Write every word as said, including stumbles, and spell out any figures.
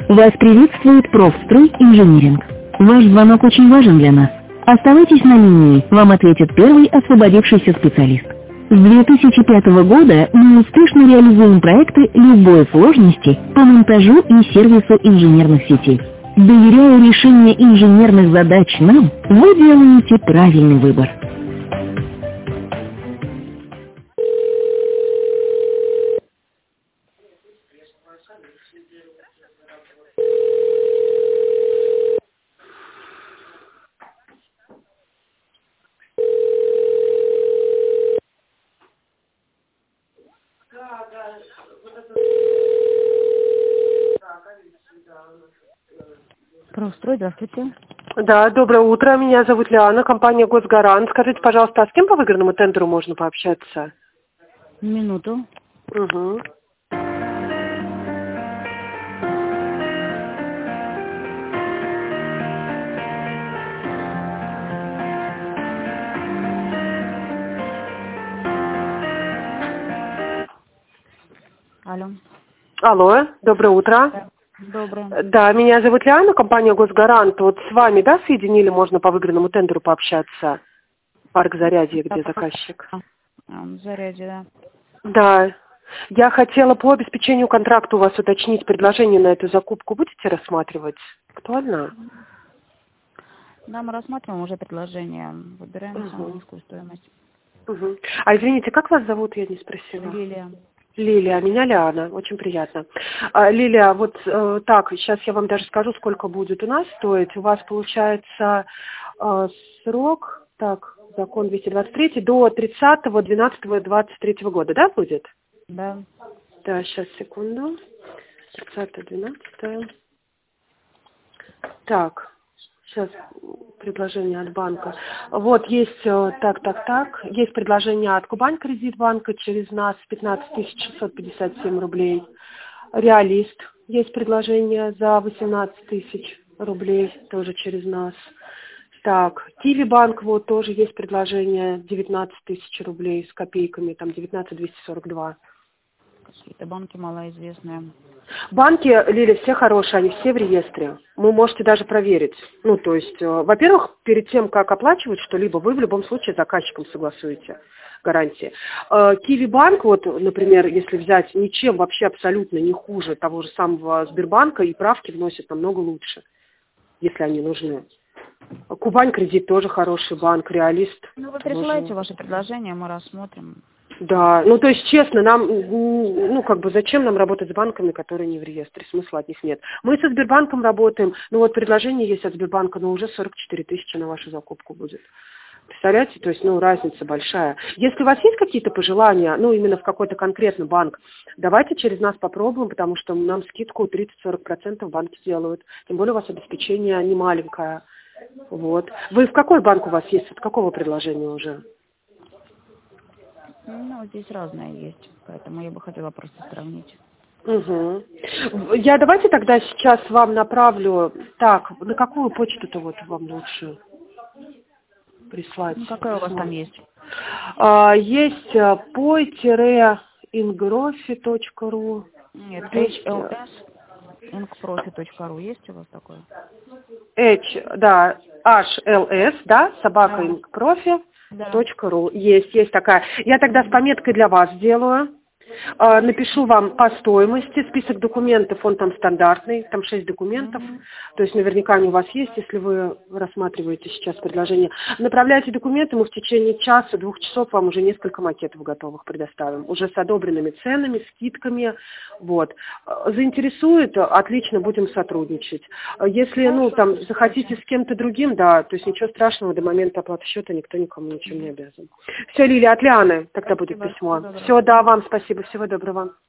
Вас приветствует Профстрой Инжиниринг. Ваш звонок очень важен для нас. Оставайтесь на линии, вам ответит первый освободившийся специалист. С две тысячи пятого года мы успешно реализуем проекты любой сложности по монтажу и сервису инженерных сетей. Доверяя решение инженерных задач нам, вы делаете правильный выбор. Профстрой, здравствуйте. Да, доброе утро. Меня зовут Лиана, компания «Госгарант». Скажите, пожалуйста, а с кем по выигранному тендеру можно пообщаться? Минуту. Угу. Алло. Алло, доброе утро. Да. Доброе. Да, меня зовут Лиана, компания «Госгарант». Вот с вами, да, соединили, можно по выигранному тендеру пообщаться? Парк Зарядье, где заказчик. Зарядье, да. Да. Я хотела по обеспечению контракта у вас уточнить предложение на эту закупку. Будете рассматривать? Актуально? Да, мы рассматриваем уже предложение. Выбираем Угу. самую низкую стоимость. Угу. А извините, как вас зовут, я не спросила? Лилия. Лилия, меня Лиана, очень приятно. А, Лилия, вот э, так, сейчас я вам даже скажу, сколько будет у нас стоить. У вас получается э, срок, так, закон двести двадцать три, до тридцатого двенадцатого двадцать третьего года, да, будет? Да. Да, сейчас, секунду. тридцатое двенадцатое. Так, сейчас предложение от банка. Вот есть, э, так, так, так, есть предложение от Кубань Кредитбанка через нас пятнадцать тысяч шестьсот пятьдесят семь рублей. Реалист есть предложение за восемнадцать тысяч рублей, тоже через нас. Так, Киви банк, вот тоже есть предложение девятнадцать тысяч рублей с копейками, там девятнадцать двести сорок два. Какие-то банки малоизвестные. Банки, Лиля, все хорошие, они все в реестре. Вы можете даже проверить. Ну, то есть, э, во-первых, перед тем, как оплачивать что-либо, вы в любом случае с заказчиком согласуете гарантии. Э, Киви банк, вот, например, если взять, ничем вообще абсолютно не хуже того же самого Сбербанка, и правки вносят намного лучше, если они нужны. Кубань Кредит тоже хороший банк, Реалист. Ну, вы присылаете ваши предложения, мы рассмотрим. Да, ну то есть честно, нам, ну как бы зачем нам работать с банками, которые не в реестре, смысла от них нет. Мы со Сбербанком работаем, ну вот предложение есть от Сбербанка, но уже сорок четыре тысячи на вашу закупку будет. Представляете, то есть, ну, разница большая. Если у вас есть какие-то пожелания, ну, именно в какой-то конкретный банк, давайте через нас попробуем, потому что нам скидку тридцать-сорок процентов банки делают. Тем более у вас обеспечение не маленькое. Вот. Вы в какой банк у вас есть? От какого предложения уже? Ну, здесь разное есть, поэтому я бы хотела просто сравнить. Угу. Я давайте тогда сейчас вам направлю, так, на какую почту-то вот вам лучше прислать? Ну, какая у вас там есть? А, есть пой-инgrofi точка ру. Нет, эйч эл эс инкпрофи точка ру есть у вас такое? H, да, эйч эл эс, да, собака инкпрофи точка ру. Есть, есть такая. Я тогда с пометкой для вас сделаю. Э, напишу вам по стоимости, список документов, он там стандартный, там шесть документов, mm-hmm. то есть наверняка они у вас есть, если вы рассматриваете сейчас предложение. Направляйте документы, мы в течение часа, двух часов вам уже несколько макетов готовых предоставим, уже с одобренными ценами, скидками, вот. Заинтересует, отлично, будем сотрудничать. Если, ну, там, захотите с кем-то другим, да, то есть ничего страшного, до момента оплаты счета никто никому ничем не обязан. Все, Лилия, от Лианы тогда будет письмо. Все, да, вам спасибо. Всего доброго.